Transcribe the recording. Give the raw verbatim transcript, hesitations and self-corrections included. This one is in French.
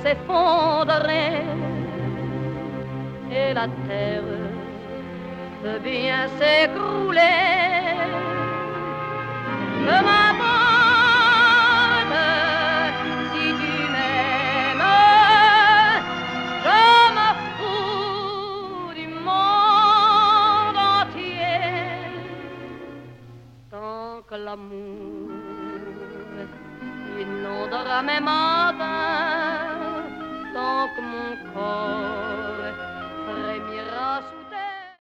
s'effondrer et la terre peut bien s'écrouler. Peu m'importe si tu m'aimes, je me fous du monde entier tant que l'amour inondera mes matins, tant que mon corps